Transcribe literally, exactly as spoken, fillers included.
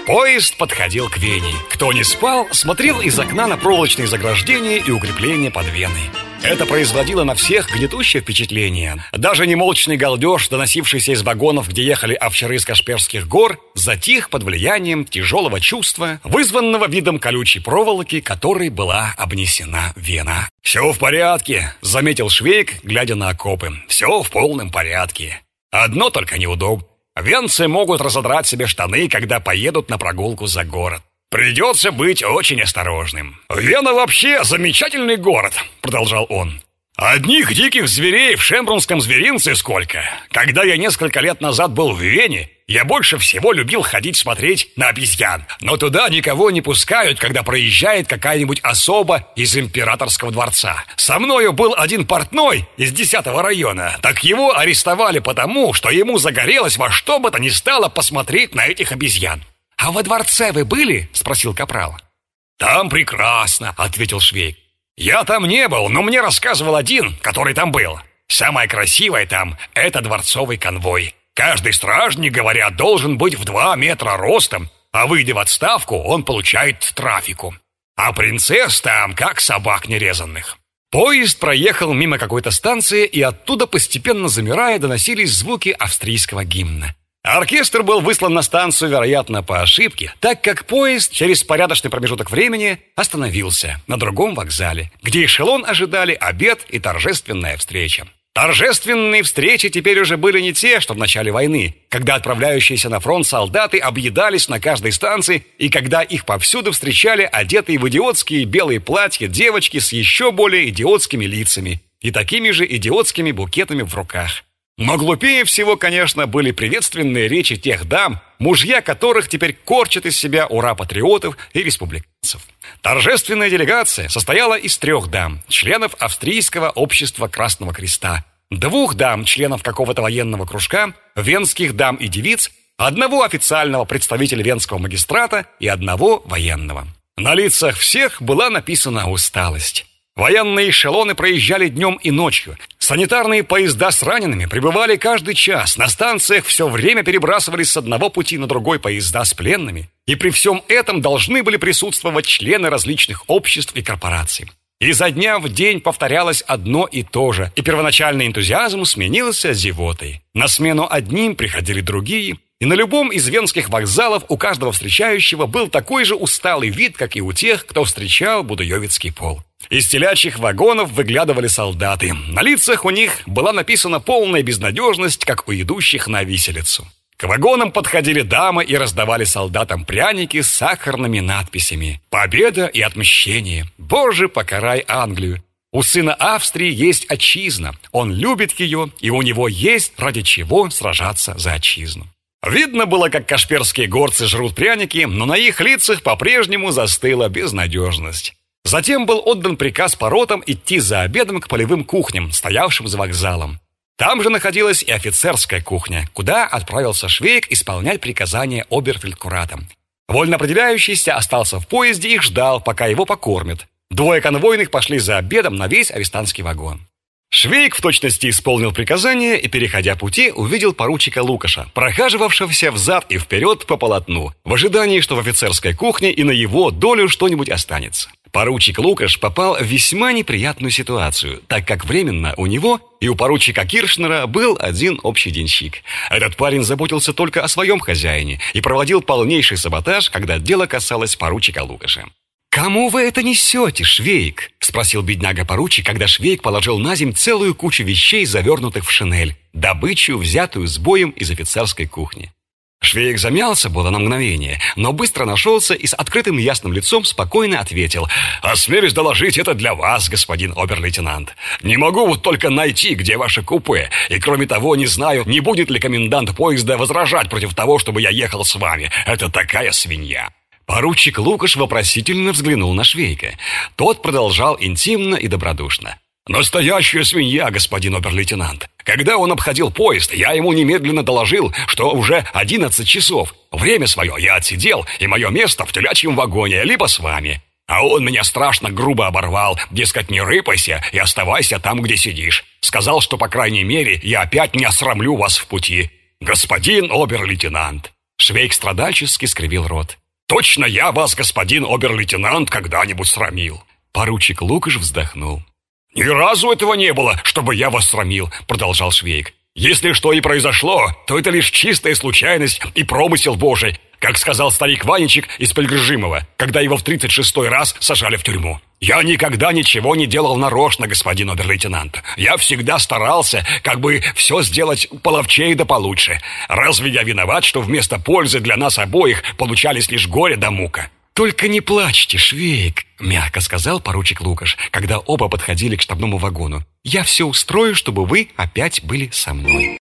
Поезд подходил к Вене. Кто не спал, смотрел из окна на проволочные заграждения и укрепления под Веной. Это производило на всех гнетущее впечатление. Даже немолчный галдеж, доносившийся из вагонов, где ехали овчары с Кашперских гор, затих под влиянием тяжелого чувства, вызванного видом колючей проволоки, которой была обнесена Вена. «Все в порядке», — заметил Швейк, глядя на окопы. «Все в полном порядке. Одно только неудобно. Венцы могут разодрать себе штаны, когда поедут на прогулку за город. Придется быть очень осторожным. Вена вообще замечательный город», — продолжал он. «Одних диких зверей в Шембрунском зверинце сколько. Когда я несколько лет назад был в Вене, я больше всего любил ходить смотреть на обезьян. Но туда никого не пускают, когда проезжает какая-нибудь особа из императорского дворца. Со мною был один портной из десятого района. Так его арестовали потому, что ему загорелось во что бы то ни стало посмотреть на этих обезьян». «А во дворце вы были?» — спросил капрал. «Там прекрасно», — ответил Швейк. «Я там не был, но мне рассказывал один, который там был. Самое красивое там — это дворцовый конвой. Каждый стражник, говорят, должен быть в два метра ростом, а выйдя в отставку, он получает трафику. А принцесс там как собак нерезанных». Поезд проехал мимо какой-то станции, и оттуда, постепенно замирая, доносились звуки австрийского гимна. Оркестр был выслан на станцию, вероятно, по ошибке, так как поезд через порядочный промежуток времени остановился на другом вокзале, где эшелон ожидали обед и торжественная встреча. Торжественные встречи теперь уже были не те, что в начале войны, когда отправляющиеся на фронт солдаты объедались на каждой станции и когда их повсюду встречали одетые в идиотские белые платья девочки с еще более идиотскими лицами и такими же идиотскими букетами в руках. Но глупее всего, конечно, были приветственные речи тех дам, мужья которых теперь корчат из себя ура-патриотов и республиканцев. Торжественная делегация состояла из трех дам, членов австрийского общества Красного Креста, двух дам, членов какого-то военного кружка, венских дам и девиц, одного официального представителя венского магистрата и одного военного. На лицах всех была написана усталость. Военные эшелоны проезжали днем и ночью. Санитарные поезда с ранеными прибывали каждый час. На станциях все время перебрасывались с одного пути на другой поезда с пленными. И при всем этом должны были присутствовать члены различных обществ и корпораций. Изо дня в день повторялось одно и то же, и первоначальный энтузиазм сменился зевотой. На смену одним приходили другие, и на любом из венских вокзалов у каждого встречающего был такой же усталый вид, как и у тех, кто встречал Будуевицкий пол. Из телячьих вагонов выглядывали солдаты. На лицах у них была написана полная безнадежность, как у идущих на виселицу. К вагонам подходили дамы и раздавали солдатам пряники с сахарными надписями: «Победа и отмщение! Боже, покарай Англию! У сына Австрии есть отчизна, он любит ее, и у него есть ради чего сражаться за отчизну». Видно было, как кашперские горцы жрут пряники, но на их лицах по-прежнему застыла безнадежность. Затем был отдан приказ по ротам идти за обедом к полевым кухням, стоявшим за вокзалом. Там же находилась и офицерская кухня, куда отправился Швейк исполнять приказания оберфельдкурата. Вольно определяющийся остался в поезде и ждал, пока его покормят. Двое конвойных пошли за обедом на весь арестантский вагон. Швейк в точности исполнил приказание и, переходя пути, увидел поручика Лукаша, прохаживавшегося взад и вперед по полотну, в ожидании, что в офицерской кухне и на его долю что-нибудь останется. Поручик Лукаш попал в весьма неприятную ситуацию, так как временно у него и у поручика Киршнера был один общий денщик. Этот парень заботился только о своем хозяине и проводил полнейший саботаж, когда дело касалось поручика Лукаша. «Кому вы это несете, Швейк?» — спросил бедняга-поручик, когда Швейк положил на земь целую кучу вещей, завернутых в шинель, добычу, взятую с боем из офицерской кухни. Швейк замялся было на мгновение, но быстро нашелся и с открытым ясным лицом спокойно ответил: «Осмелюсь доложить, это для вас, господин обер-лейтенант. Не могу вот только найти, где ваше купе, и кроме того не знаю, не будет ли комендант поезда возражать против того, чтобы я ехал с вами. Это такая свинья». Поручик Лукаш вопросительно взглянул на Швейка. Тот продолжал интимно и добродушно: «Настоящая свинья, господин обер-лейтенант. Когда он обходил поезд, я ему немедленно доложил, что уже одиннадцать часов. Время свое я отсидел, и мое место в телячьем вагоне, либо с вами. А он меня страшно грубо оборвал, дескать, не рыпайся и оставайся там, где сидишь. Сказал, что, по крайней мере, я опять не осрамлю вас в пути. Господин обер-лейтенант». Швейк страдальчески скривил рот. «Точно я вас, господин обер-лейтенант, когда-нибудь срамил!» Поручик Лукаш вздохнул. «Ни разу этого не было, чтобы я вас срамил», — продолжал Швейк. «Если что и произошло, то это лишь чистая случайность и промысел Божий, как сказал старик Ванечек из Пельгржимова, когда его в тридцать шестой раз сажали в тюрьму. Я никогда ничего не делал нарочно, господин обер-лейтенант. Я всегда старался, как бы все сделать половчее да получше. Разве я виноват, что вместо пользы для нас обоих получались лишь горе да мука?» «Только не плачьте, Швейк», — мягко сказал поручик Лукаш, когда оба подходили к штабному вагону. «Я все устрою, чтобы вы опять были со мной».